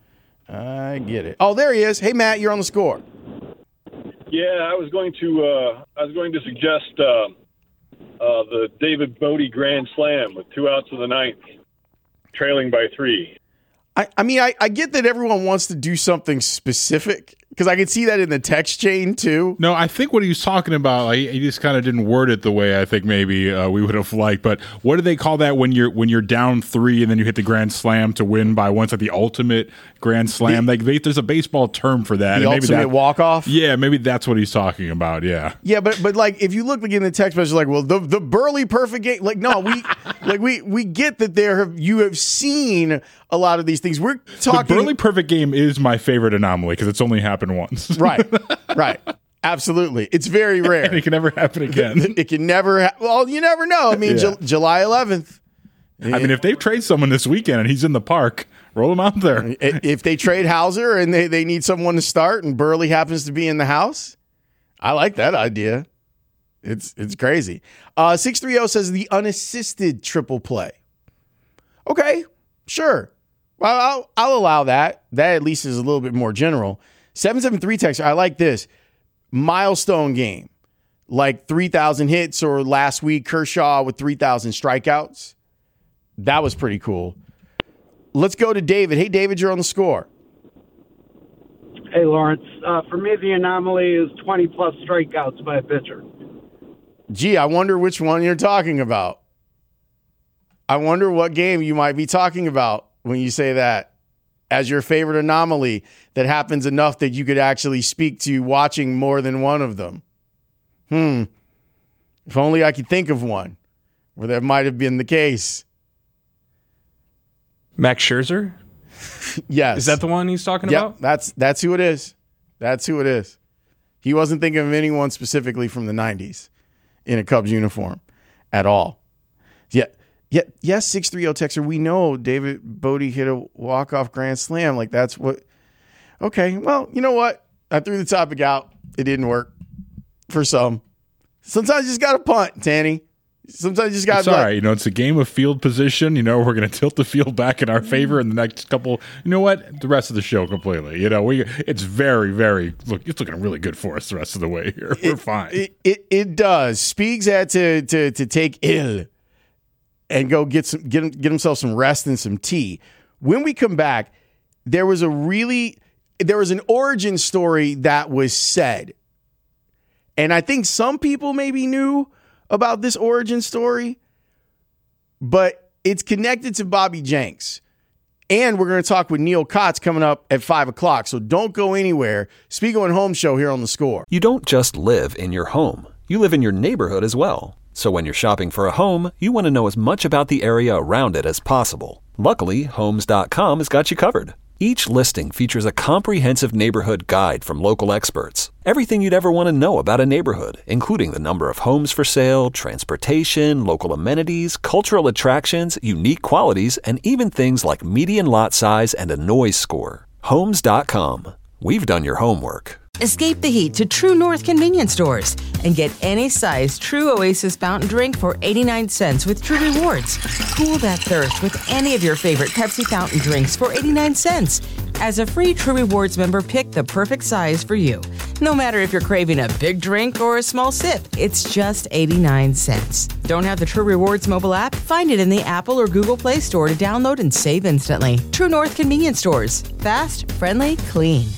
I get it. Oh, there he is. Hey, Matt, you're on the score. Yeah, I was going to uh, I was going to suggest uh, uh, the David Bodie grand slam with two outs of the ninth, trailing by three. I, I mean, I, I get that everyone wants to do something specific because I can see that in the text chain too. No, I think what he was talking about, like, he just kind of didn't word it the way I think maybe uh, we would have liked. But what do they call that when you're when you're down three and then you hit the grand slam to win by one? It's like the ultimate grand slam. The, like they, there's a baseball term for that. The and maybe ultimate that, walk off. Yeah, maybe that's what he's talking about. Yeah, yeah, but but like if you look like in the text message, like, well, the the Burley perfect game. Like no, we like we we get that there have you have seen a lot of these things. We're talking. The Burley perfect game is my favorite anomaly because it's only happened once. Right. Right. Absolutely. It's very rare. And it can never happen again. It can never ha- well, you never know. I mean, yeah. Ju- July eleventh. I mean, if they trade someone this weekend and he's in the park, roll him out there. If they trade Hauser and they, they need someone to start and Burley happens to be in the house, I like that idea. It's it's crazy. Uh, six three zero says the unassisted triple play. Okay, sure. Well, I'll, I'll allow that. That at least is a little bit more general. seven seven three texter, I like this. Milestone game. Like three thousand hits or last week Kershaw with three thousand strikeouts. That was pretty cool. Let's go to David. Hey, David, you're on the score. Hey, Lawrence. Uh, for me, the anomaly is twenty-plus strikeouts by a pitcher. Gee, I wonder which one you're talking about. I wonder what game you might be talking about when you say that as your favorite anomaly that happens enough that you could actually speak to watching more than one of them. Hmm. If only I could think of one where that might have been the case. Max Scherzer? Yes. Is that the one he's talking yep, about? That's that's who it is. That's who it is. He wasn't thinking of anyone specifically from the nineties in a Cubs uniform at all. Yeah. Yeah, yes, six three zero texter, we know David Bodie hit a walk-off grand slam. Like, that's what... Okay, well, you know what? I threw the topic out. It didn't work for some. Sometimes you just got to punt, Tanny. Sometimes you just got to... It's all right. You know, it's a game of field position. You know, we're going to tilt the field back in our favor in the next couple... You know what? The rest of the show completely. You know, we it's very, very... Look, it's looking really good for us the rest of the way here. We're it, fine. It, it, it does. Speaks had to, to, to take ill and go get some get, get himself some rest and some tea. When we come back, there was a really there was an origin story that was said. And I think some people maybe knew about this origin story, but it's connected to Bobby Jenks. And we're going to talk with Neil Kotz coming up at five o'clock. So don't go anywhere. Spiegel and Holmes Show here on The Score. You don't just live in your home. You live in your neighborhood as well. So when you're shopping for a home, you want to know as much about the area around it as possible. Luckily, Homes dot com has got you covered. Each listing features a comprehensive neighborhood guide from local experts. Everything you'd ever want to know about a neighborhood, including the number of homes for sale, transportation, local amenities, cultural attractions, unique qualities, and even things like median lot size and a noise score. Homes dot com. We've done your homework. Escape the heat to True North convenience stores and get any size True Oasis fountain drink for eighty-nine cents with True Rewards. Cool that thirst with any of your favorite Pepsi fountain drinks for eighty-nine cents. As a free True Rewards member, pick the perfect size for you. No matter if you're craving a big drink or a small sip, it's just eighty-nine cents. Don't have the True Rewards mobile app? Find it in the Apple or Google Play Store to download and save instantly. True North convenience stores. Fast, friendly, clean.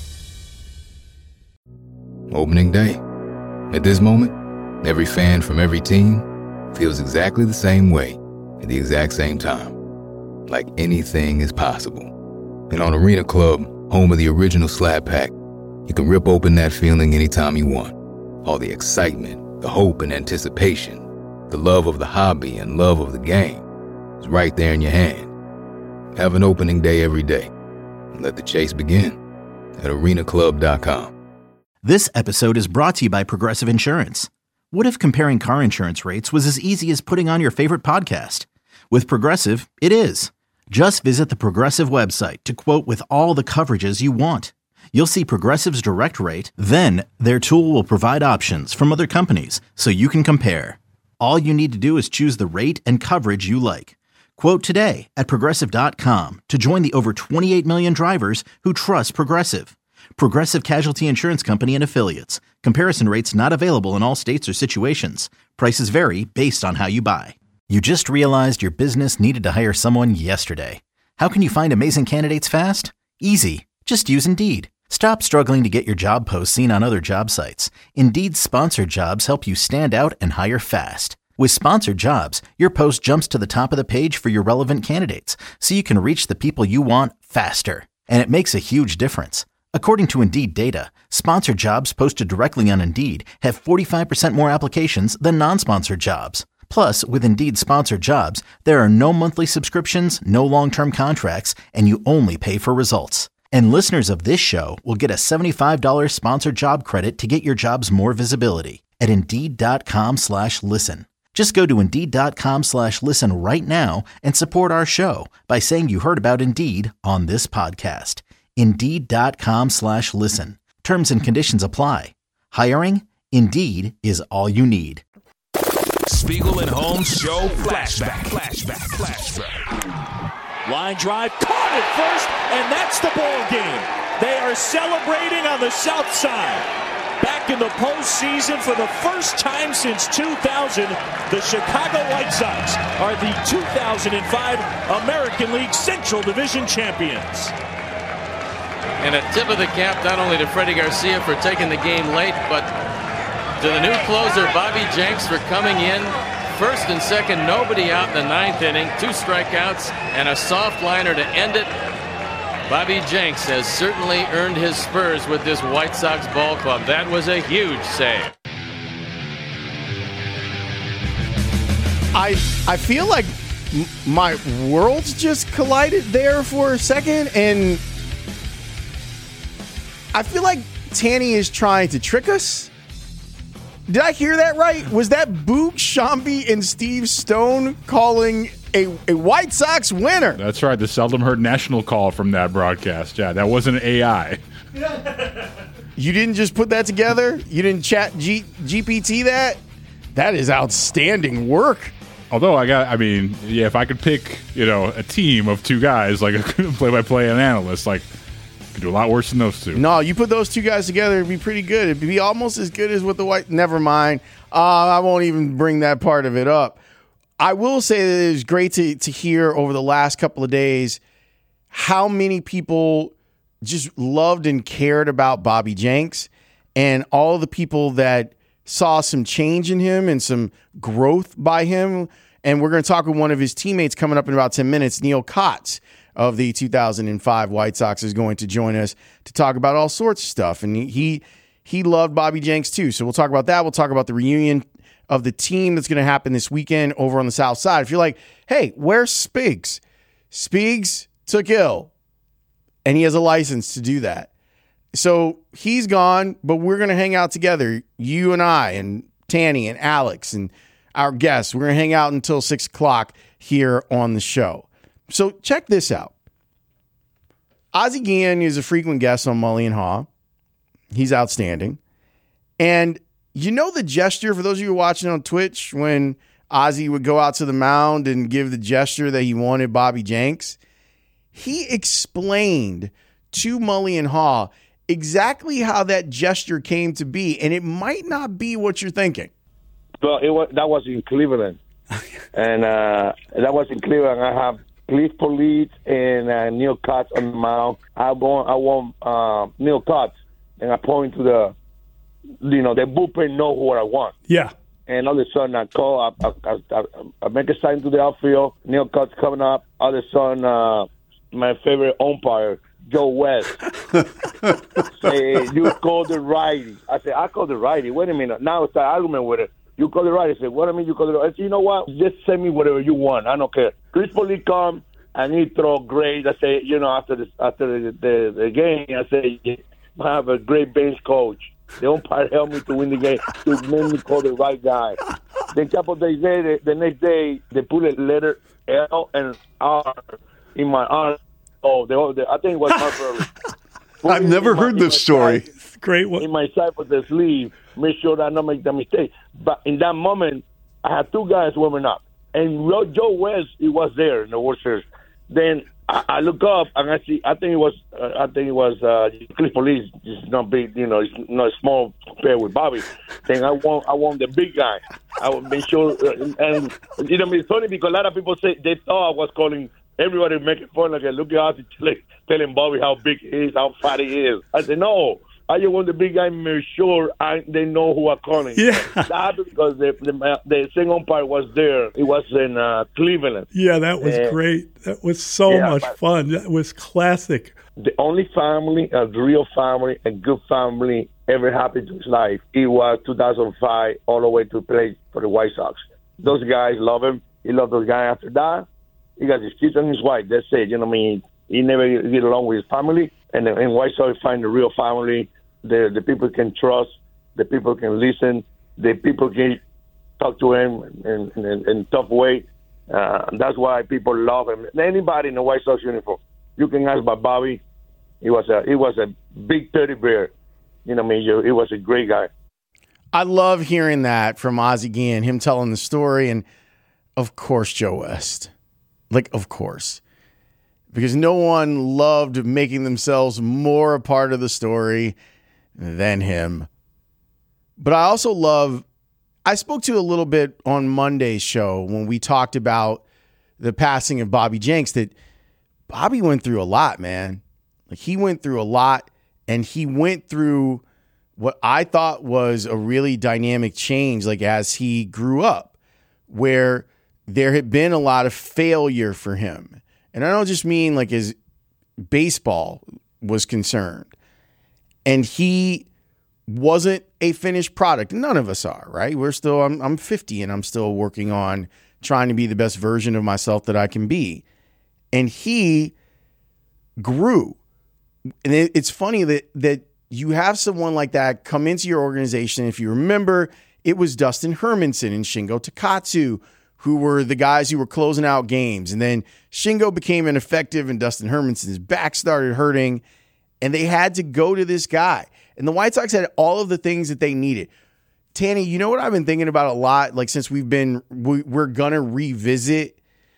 Opening day. At this moment, every fan from every team feels exactly the same way at the exact same time. Like anything is possible. And on Arena Club, home of the original Slab Pack, you can rip open that feeling anytime you want. All the excitement, the hope and anticipation, the love of the hobby and love of the game is right there in your hand. Have an opening day every day. And let the chase begin at arena club dot com. This episode is brought to you by Progressive Insurance. What if comparing car insurance rates was as easy as putting on your favorite podcast? With Progressive, it is. Just visit the Progressive website to quote with all the coverages you want. You'll see Progressive's direct rate, then their tool will provide options from other companies so you can compare. All you need to do is choose the rate and coverage you like. Quote today at Progressive dot com to join the over twenty-eight million drivers who trust Progressive. Progressive Casualty Insurance Company and Affiliates. Comparison rates not available in all states or situations. Prices vary based on how you buy. You just realized your business needed to hire someone yesterday. How can you find amazing candidates fast? Easy. Just use Indeed. Stop struggling to get your job posts seen on other job sites. Indeed's sponsored jobs help you stand out and hire fast. With sponsored jobs, your post jumps to the top of the page for your relevant candidates, so you can reach the people you want faster. And it makes a huge difference. According to Indeed data, sponsored jobs posted directly on Indeed have forty-five percent more applications than non-sponsored jobs. Plus, with Indeed sponsored jobs, there are no monthly subscriptions, no long-term contracts, and you only pay for results. And listeners of this show will get a seventy-five dollars sponsored job credit to get your jobs more visibility at Indeed.com slash listen. Just go to Indeed.com slash listen right now and support our show by saying you heard about Indeed on this podcast. Indeed.com slash listen. Terms and conditions apply. Hiring? Indeed is all you need. Spiegel and Holmes Show Flashback. Flashback. Flashback. Line drive, caught at first, and that's the ball game. They are celebrating on the south side. Back in the postseason for the first time since two thousand, the Chicago White Sox are the two thousand five American League Central Division champions. And a tip of the cap not only to Freddie Garcia for taking the game late, but to the new closer, Bobby Jenks, for coming in. First and second, nobody out in the ninth inning. Two strikeouts and a soft liner to end it. Bobby Jenks has certainly earned his spurs with this White Sox ball club. That was a huge save. I I feel like m- my worlds just collided there for a second, and I feel like Tanny is trying to trick us. Did I hear that right? Was that Boog Sciambi and Steve Stone calling a, a White Sox winner? That's right. The seldom heard national call from that broadcast. Yeah, that wasn't A I. You didn't just put that together? You didn't chat G- G P T that? That is outstanding work. Although I got, I mean, yeah, if I could pick, you know, a team of two guys, like a play-by-play and analyst, like, could do a lot worse than those two. No, you put those two guys together, it'd be pretty good. It'd be almost as good as what the White. Never mind. Uh, I won't even bring that part of it up. I will say that it was great to to hear over the last couple of days how many people just loved and cared about Bobby Jenks, and all the people that saw some change in him and some growth by him. And we're going to talk with one of his teammates coming up in about ten minutes. Neil Kotz of the two thousand five White Sox is going to join us to talk about all sorts of stuff. And he he loved Bobby Jenks too. So we'll talk about that. We'll talk about the reunion of the team that's going to happen this weekend over on the South Side. If you're like, hey, where's Spigs? Spigs took ill, and he has a license to do that. So he's gone, but we're going to hang out together, you and I and Tanny and Alex and our guests. We're going to hang out until six o'clock here on the show. So check this out. Ozzie Guillen is a frequent guest on Mully and Haw. He's outstanding. And you know the gesture, for those of you watching on Twitch, when Ozzie would go out to the mound and give the gesture that he wanted Bobby Jenks? He explained to Mully and Haw exactly how that gesture came to be, and it might not be what you're thinking. Well, it was, that was in Cleveland. and uh, that was in Cleveland. I have Cliff Police and uh, Neil Kotz on the mound. I want, I want uh, Neil Kotz, and I point to the, you know, the bullpen know what I want. Yeah. And all of a sudden I call, I, I, I, I make a sign to the outfield. Neil Kotz coming up. All of a sudden, uh, my favorite umpire, Joe West, say, you call the righty. I said, I call the righty. Wait a minute. Now it's an argument with it. You call the righty. I said, what do I mean you call the righty? I said, you know what? Just send me whatever you want. I don't care. Chris Police come and he throw great. I say, you know, after the, after the, the, the game, I say, I have a great bench coach. The umpire helped me to win the game. To make me call the right guy. Then a couple of days later, the next day, they put a letter L and R in my arm. Oh, they, they, I think it was my brother. I've never heard my, this story. Side, Great one. In my side with the sleeve, make sure that I don't make the mistake. But in that moment, I had two guys warming up. and Joe West, he was there in the World Series. Then I, I look up and I see. I think it was. Uh, I think it was uh, Clifford Lee. It's not big, you know. It's not small compared with Bobby. Then I want. I want the big guy. I would make sure. Uh, and you know, it's funny because a lot of people say they thought I was calling everybody making fun. Like, look at us telling, telling Bobby how big he is, how fat he is. I said no. I just want the big guy to make sure I, they know who I'm calling. Yeah. That because the the, the second umpire was there. It was in uh, Cleveland. Yeah, that was And- great. That was so Yeah, much but- fun. That was classic. The only family, a real family, a good family ever happened to his life, it was two thousand five all the way to play for the White Sox. Those guys love him. He loved those guys. After that, he got his kids and his wife. That's it. You know what I mean? He never get along with his family. And in White Sox, find a real family. The the people can trust. The people can listen. The people can talk to him in in, in tough way. Uh, that's why people love him. Anybody in the White Sox uniform, you can ask about Bobby. He was a he was a big teddy bear. You know what I mean? He was a great guy. I love hearing that from Ozzie Guillen, him telling the story, and of course Joe West. Like, of course. Because no one loved making themselves more a part of the story than him. But I also love, I spoke to a little bit on Monday's show when we talked about the passing of Bobby Jenks, that Bobby went through a lot, man. Like, he went through a lot, and he went through what I thought was a really dynamic change, like as he grew up, where there had been a lot of failure for him. And I don't just mean like his baseball was concerned. And he wasn't a finished product. None of us are, right? We're still, I'm, I'm fifty and I'm still working on trying to be the best version of myself that I can be. And he grew. And it, it's funny that that you have someone like that come into your organization. If you remember, it was Dustin Hermanson and Shingo Takatsu who were the guys who were closing out games. And then Shingo became ineffective and Dustin Hermanson's back started hurting. And they had to go to this guy. And the White Sox had all of the things that they needed. Tanny, you know what I've been thinking about a lot? Like, since we've been, we, we're going to revisit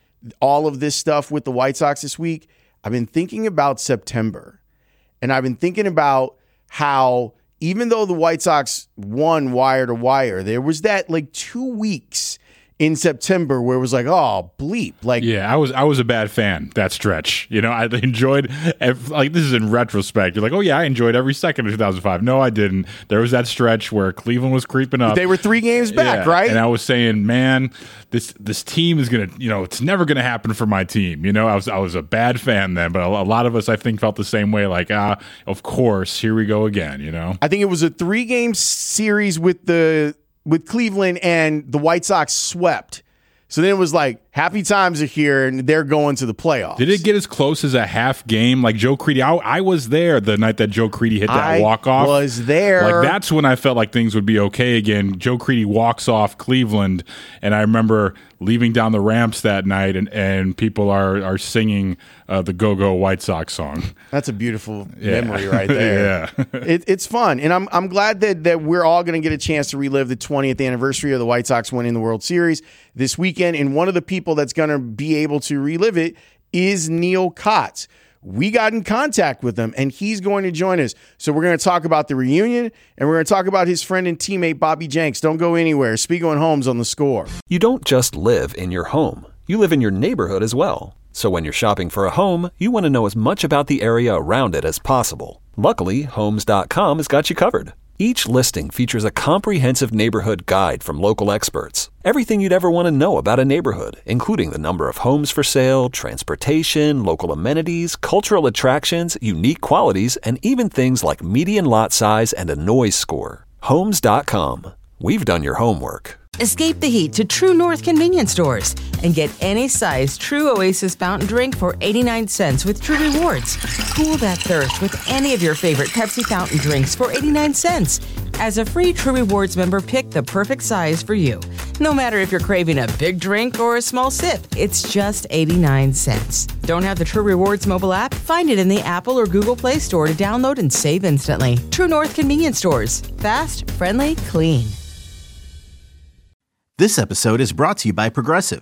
all of this stuff with the White Sox this week. I've been thinking about September. And I've been thinking about how, even though the White Sox won wire to wire, there was that like two weeks in September where it was like, oh, bleep. Like, yeah, I was I was a bad fan that stretch. You know, I enjoyed, like, this is in retrospect. You're like, oh, yeah, I enjoyed every second of two thousand five. No, I didn't. There was that stretch where Cleveland was creeping up. They were three games back, yeah, right? And I was saying, man, this this team is going to, you know, it's never going to happen for my team. You know, I was I was a bad fan then, but a, a lot of us, I think, felt the same way. Like, ah, of course, here we go again, you know? I think it was a three-game series with the with Cleveland, and the White Sox swept. So then it was like, happy times are here, and they're going to the playoffs. Did it get as close as a half game? Like Joe Creedy, I, I was there the night that Joe Creedy hit that I walk-off. was there. Like, that's when I felt like things would be okay again. Joe Creedy walks off Cleveland, and I remember leaving down the ramps that night, and, and people are are singing uh, the Go-Go White Sox song. That's a beautiful Yeah. memory right there. Yeah. it, it's fun, and I'm I'm glad that that we're all going to get a chance to relive the twentieth anniversary of the White Sox winning the World Series this weekend. And one of the people that's going to be able to relive it is Neil Kotz. We got in contact with him, and he's going to join us. So we're going to talk about the reunion, and we're going to talk about his friend and teammate Bobby Jenks. Don't go anywhere. Spiegel and Holmes on The Score. You don't just live in your home. You live in your neighborhood as well. So when you're shopping for a home, you want to know as much about the area around it as possible. Luckily, Homes dot com has got you covered. Each listing features a comprehensive neighborhood guide from local experts. Everything you'd ever want to know about a neighborhood, including the number of homes for sale, transportation, local amenities, cultural attractions, unique qualities, and even things like median lot size and a noise score. Homes dot com. We've done your homework. Escape the heat to True North convenience stores and get any size True Oasis fountain drink for eighty-nine cents with True Rewards. Cool that thirst with any of your favorite Pepsi fountain drinks for eighty-nine cents. As a free True Rewards member, pick the perfect size for you. No matter if you're craving a big drink or a small sip, it's just eighty-nine cents. Don't have the True Rewards mobile app? Find it in the Apple or Google Play Store to download and save instantly. True North convenience stores. Fast, friendly, clean. This episode is brought to you by Progressive.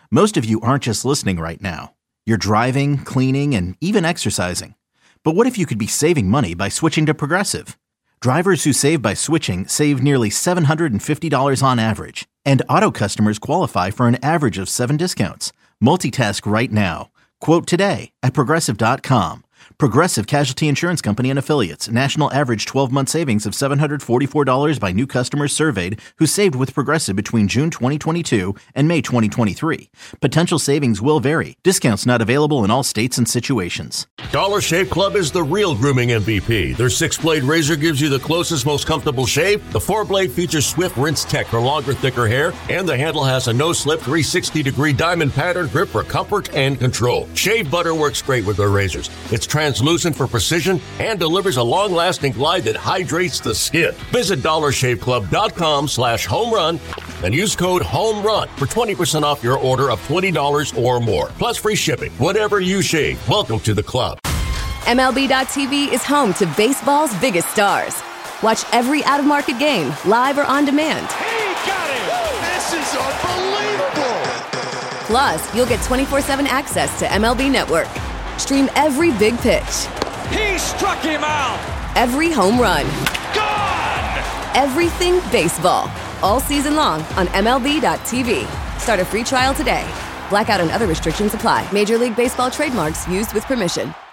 Most of you aren't just listening right now. You're driving, cleaning, and even exercising. But what if you could be saving money by switching to Progressive? Drivers who save by switching save nearly seven hundred fifty dollars on average. And auto customers qualify for an average of seven discounts. Multitask right now. Quote today at Progressive dot com. Progressive Casualty Insurance Company and Affiliates. National average twelve-month savings of seven hundred forty-four dollars by new customers surveyed who saved with Progressive between June twenty twenty-two and May twenty twenty-three. Potential savings will vary. Discounts not available in all states and situations. Dollar Shave Club is the real grooming M V P. Their six-blade razor gives you the closest, most comfortable shave. The four-blade features swift rinse tech for longer, thicker hair. And the handle has a no-slip three hundred sixty degree diamond pattern grip for comfort and control. Shave butter works great with their razors. It's translucent for precision and delivers a long-lasting glide that hydrates the skin. Visit dollar shave club dot com slash home run and use code HOMERUN for twenty percent off your order of twenty dollars or more. Plus free shipping. Whatever you shave, welcome to the club. M L B dot T V is home to baseball's biggest stars. Watch every out-of-market game, live or on demand. He got it! This is unbelievable! Plus, you'll get twenty-four seven access to M L B Network. Stream every big pitch. He struck him out! Every home run. Gone! Everything baseball. All season long on M L B dot T V. Start a free trial today. Blackout and other restrictions apply. Major League Baseball trademarks used with permission.